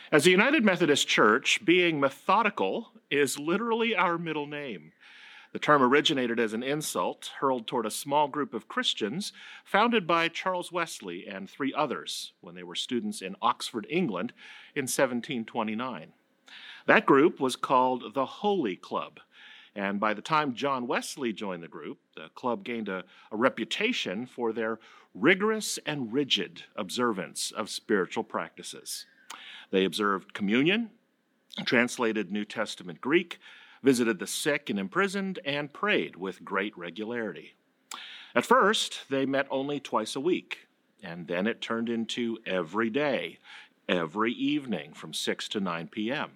As a United Methodist Church, being methodical is literally our middle name. The term originated as an insult hurled toward a small group of Christians founded by Charles Wesley and three others when they were students in Oxford, England in 1729. That group was called the Holy Club, and by the time John Wesley joined the group, the club gained a reputation for their rigorous and rigid observance of spiritual practices. They observed communion, translated New Testament Greek, visited the sick and imprisoned, and prayed with great regularity. At first, they met only twice a week, and then it turned into every day, every evening from 6 to 9 p.m.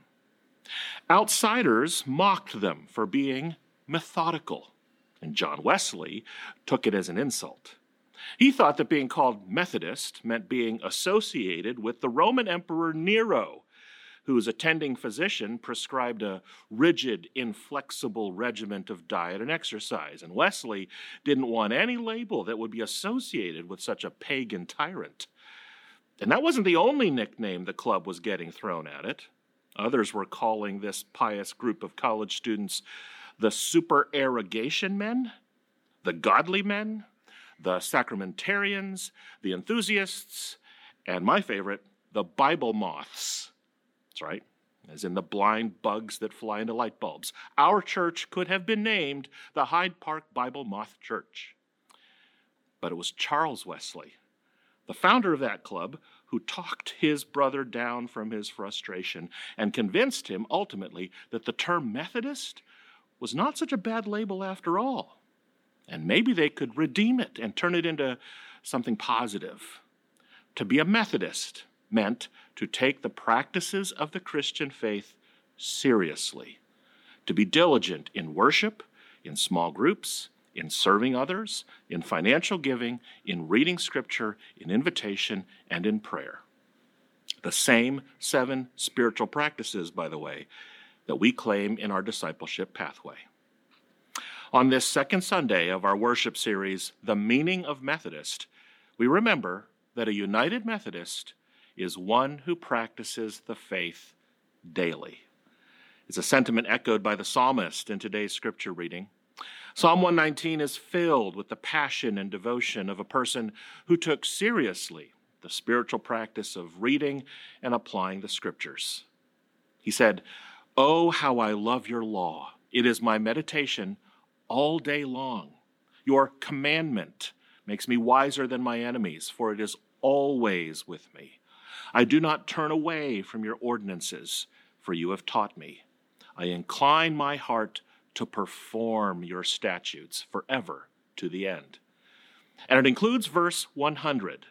Outsiders mocked them for being methodical, and John Wesley took it as an insult. He thought that being called Methodist meant being associated with the Roman Emperor Nero, whose attending physician prescribed a rigid, inflexible regiment of diet and exercise, and Wesley didn't want any label that would be associated with such a pagan tyrant. And that wasn't the only nickname the club was getting thrown at it. Others were calling this pious group of college students the supererogation men, the godly men, the sacramentarians, the enthusiasts, and my favorite, the Bible moths. That's right, as in the blind bugs that fly into light bulbs. Our church could have been named the Hyde Park Bible Moth Church. But it was Charles Wesley, the founder of that club, who talked his brother down from his frustration and convinced him ultimately that the term Methodist was not such a bad label after all. And maybe they could redeem it and turn it into something positive. To be a Methodist meant to take the practices of the Christian faith seriously, to be diligent in worship, in small groups, in serving others, in financial giving, in reading Scripture, in invitation, and in prayer. The same 7 spiritual practices, by the way, that we claim in our discipleship pathway. On this second Sunday of our worship series, The Meaning of Methodist, we remember that a United Methodist is one who practices the faith daily. It's a sentiment echoed by the psalmist in today's scripture reading. Psalm 119 is filled with the passion and devotion of a person who took seriously the spiritual practice of reading and applying the scriptures. He said, "Oh, how I love your law. It is my meditation all day long. Your commandment makes me wiser than my enemies, for it is always with me. I do not turn away from your ordinances, for you have taught me. I incline my heart to perform your statutes forever to the end." And it includes verse 100.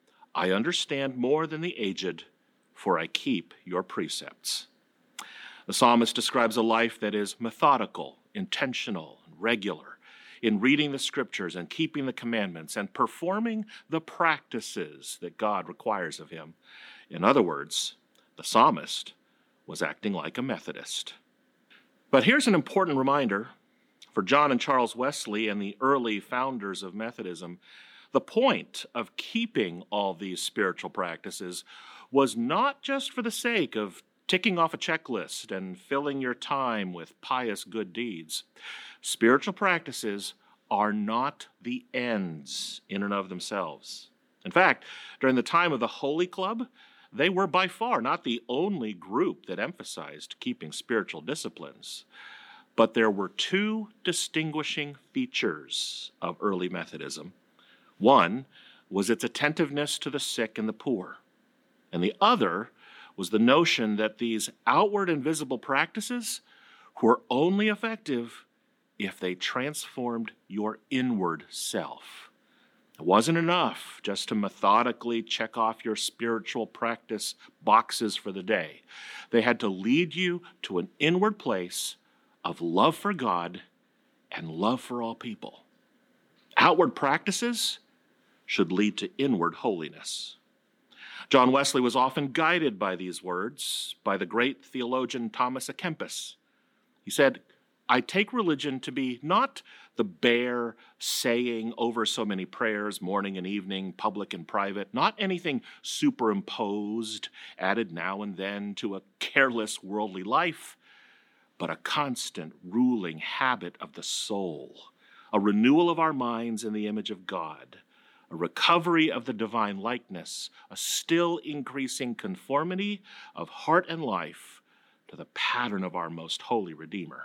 I understand more than the aged, for I keep your precepts. The psalmist describes a life that is methodical, intentional, and regular in reading the scriptures and keeping the commandments and performing the practices that God requires of him. In other words, the psalmist was acting like a Methodist. But here's an important reminder for John and Charles Wesley and the early founders of Methodism. The point of keeping all these spiritual practices was not just for the sake of ticking off a checklist and filling your time with pious good deeds. Spiritual practices are not the ends in and of themselves. In fact, during the time of the Holy Club, they were by far not the only group that emphasized keeping spiritual disciplines. But there were 2 distinguishing features of early Methodism. One was its attentiveness to the sick and the poor, and the other was the notion that these outward and visible practices were only effective if they transformed your inward self. It wasn't enough just to methodically check off your spiritual practice boxes for the day. They had to lead you to an inward place of love for God and love for all people. Outward practices should lead to inward holiness. John Wesley was often guided by these words by the great theologian Thomas à Kempis. He said, I take religion to be not the bare saying over so many prayers, morning and evening, public and private, not anything superimposed, added now and then to a careless worldly life, but a constant ruling habit of the soul, a renewal of our minds in the image of God, a recovery of the divine likeness, a still increasing conformity of heart and life to the pattern of our most holy Redeemer.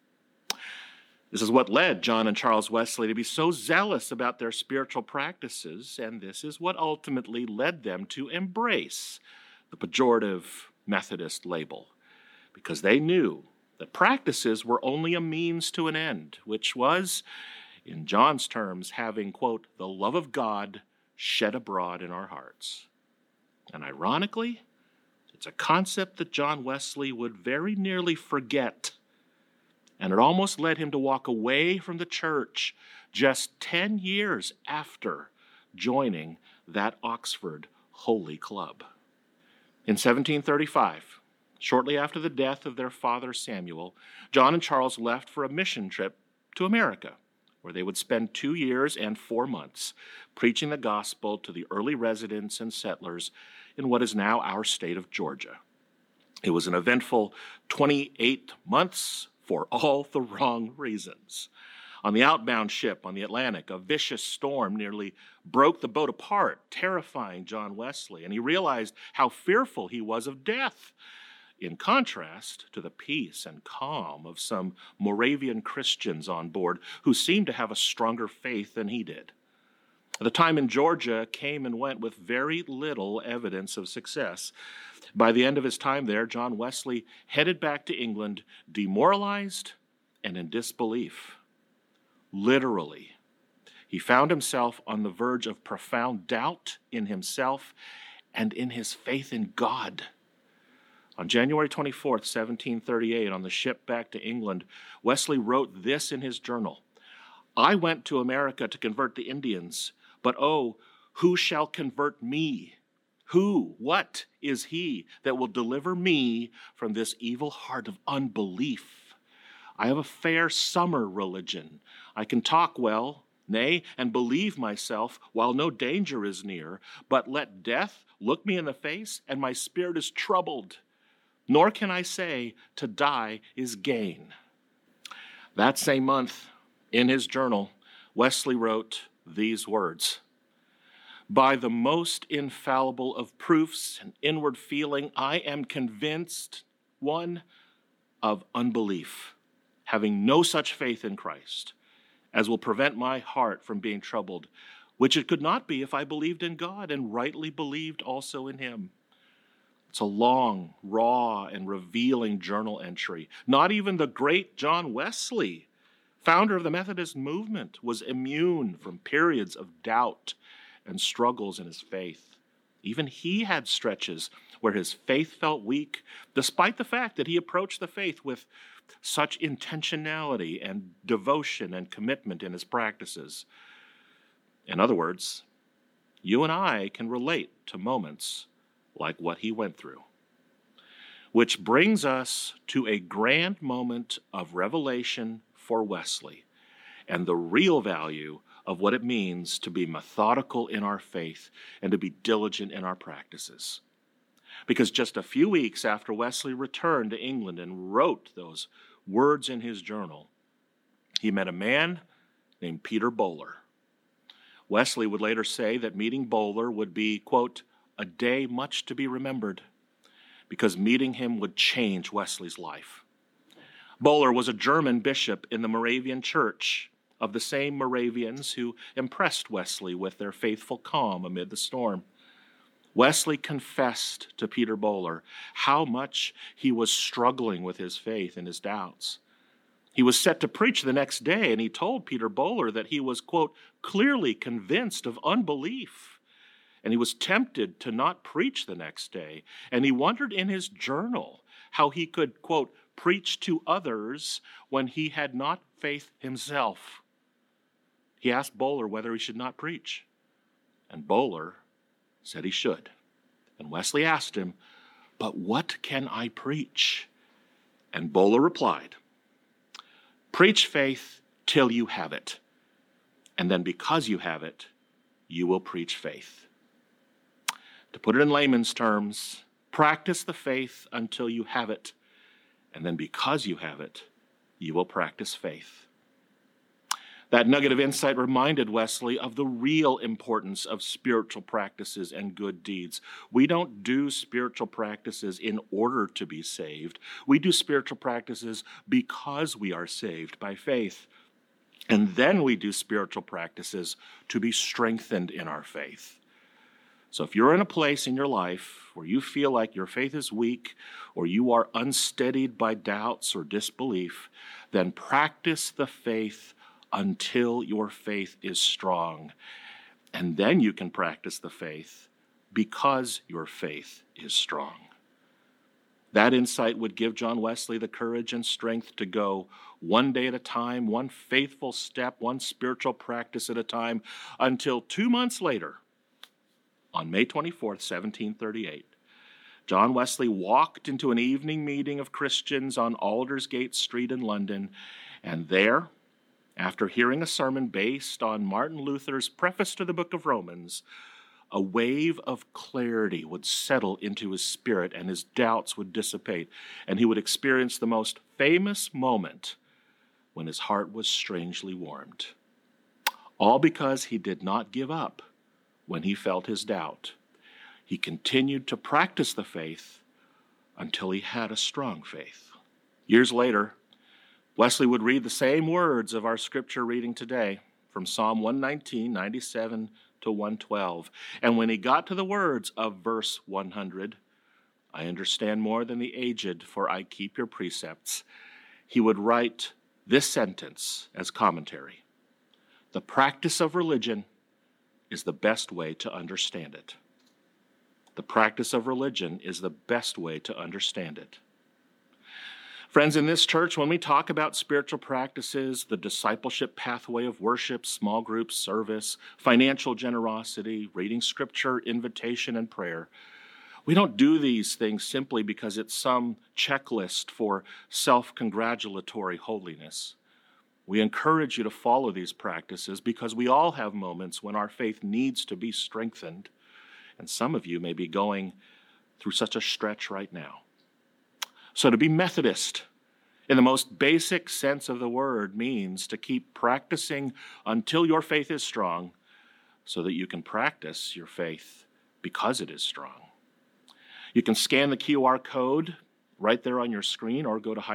This is what led John and Charles Wesley to be so zealous about their spiritual practices, and this is what ultimately led them to embrace the pejorative Methodist label, because they knew that practices were only a means to an end, which was, in John's terms, having, quote, the love of God shed abroad in our hearts. And ironically, it's a concept that John Wesley would very nearly forget, and it almost led him to walk away from the church just 10 years after joining that Oxford Holy Club. In 1735, shortly after the death of their father Samuel, John and Charles left for a mission trip to America, where they would spend 2 years and 4 months preaching the gospel to the early residents and settlers in what is now our state of Georgia. It was an eventful 28 months for all the wrong reasons. On the outbound ship on the Atlantic, a vicious storm nearly broke the boat apart, terrifying John Wesley, and he realized how fearful he was of death, in contrast to the peace and calm of some Moravian Christians on board who seemed to have a stronger faith than he did. The time in Georgia came and went with very little evidence of success. By the end of his time there, John Wesley headed back to England, demoralized and in disbelief. Literally, he found himself on the verge of profound doubt in himself and in his faith in God. On January 24th, 1738, on the ship back to England, Wesley wrote this in his journal: "I went to America to convert the Indians, but oh, who shall convert me? Who, what is he that will deliver me from this evil heart of unbelief? I have a fair summer religion. I can talk well, nay, and believe myself while no danger is near, but let death look me in the face, and my spirit is troubled. Nor can I say to die is gain." That same month, in his journal, Wesley wrote these words: "By the most infallible of proofs and inward feeling, I am convinced, one, of unbelief, having no such faith in Christ as will prevent my heart from being troubled, which it could not be if I believed in God and rightly believed also in him." It's a long, raw, and revealing journal entry. Not even the great John Wesley, founder of the Methodist movement, was immune from periods of doubt and struggles in his faith. Even he had stretches where his faith felt weak, despite the fact that he approached the faith with such intentionality and devotion and commitment in his practices. In other words, you and I can relate to moments like what he went through. Which brings us to a grand moment of revelation for Wesley and the real value of what it means to be methodical in our faith and to be diligent in our practices. Because just a few weeks after Wesley returned to England and wrote those words in his journal, he met a man named Peter Böhler. Wesley would later say that meeting Böhler would be, quote, a day much to be remembered, because meeting him would change Wesley's life. Böhler was a German bishop in the Moravian Church, of the same Moravians who impressed Wesley with their faithful calm amid the storm. Wesley confessed to Peter Böhler how much he was struggling with his faith and his doubts. He was set to preach the next day, and he told Peter Böhler that he was, quote, clearly convinced of unbelief. And he was tempted to not preach the next day. And he wondered in his journal how he could, quote, preach to others when he had not faith himself. He asked Böhler whether he should not preach. And Böhler said he should. And Wesley asked him, "But what can I preach?" And Böhler replied, "Preach faith till you have it. And then because you have it, you will preach faith. To put it in layman's terms, practice the faith until you have it. And then because you have it, you will practice faith. That nugget of insight reminded Wesley of the real importance of spiritual practices and good deeds. We don't do spiritual practices in order to be saved. We do spiritual practices because we are saved by faith. And then we do spiritual practices to be strengthened in our faith. So if you're in a place in your life where you feel like your faith is weak or you are unsteadied by doubts or disbelief, then practice the faith until your faith is strong. And then you can practice the faith because your faith is strong. That insight would give John Wesley the courage and strength to go one day at a time, one faithful step, one spiritual practice at a time, until 2 months later, on May 24th, 1738, John Wesley walked into an evening meeting of Christians on Aldersgate Street in London, and there, after hearing a sermon based on Martin Luther's preface to the book of Romans, a wave of clarity would settle into his spirit and his doubts would dissipate, and he would experience the most famous moment when his heart was strangely warmed. All because he did not give up when he felt his doubt. He continued to practice the faith until he had a strong faith. Years later, Wesley would read the same words of our scripture reading today from Psalm 119, 97 to 112. And when he got to the words of verse 100, I understand more than the aged, for I keep your precepts, he would write this sentence as commentary: the practice of religion is the best way to understand it. The practice of religion is the best way to understand it. Friends, in this church, when we talk about spiritual practices, the discipleship pathway of worship, small group service, financial generosity, reading scripture, invitation, and prayer, we don't do these things simply because it's some checklist for self-congratulatory holiness. We encourage you to follow these practices because we all have moments when our faith needs to be strengthened, and some of you may be going through such a stretch right now. So to be Methodist, in the most basic sense of the word, means to keep practicing until your faith is strong so that you can practice your faith because it is strong. You can scan the QR code right there on your screen or go to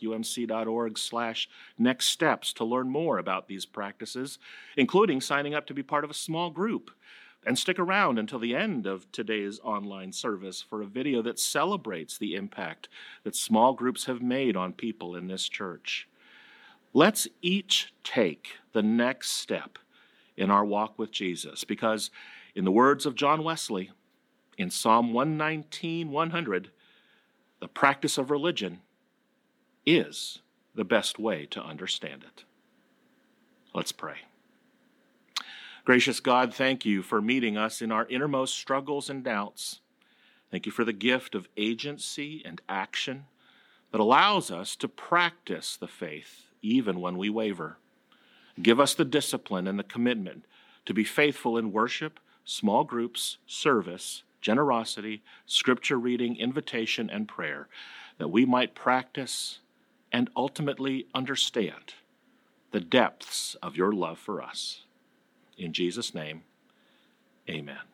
hydeparkumc.org/next steps to learn more about these practices, including signing up to be part of a small group. And stick around until the end of today's online service for a video that celebrates the impact that small groups have made on people in this church. Let's each take the next step in our walk with Jesus, because in the words of John Wesley, in Psalm 119, 100, the practice of religion is the best way to understand it. Let's pray. Gracious God, thank you for meeting us in our innermost struggles and doubts. Thank you for the gift of agency and action that allows us to practice the faith even when we waver. Give us the discipline and the commitment to be faithful in worship, small groups, service, generosity, scripture reading, invitation, and prayer, that we might practice and ultimately understand the depths of your love for us. In Jesus' name, amen.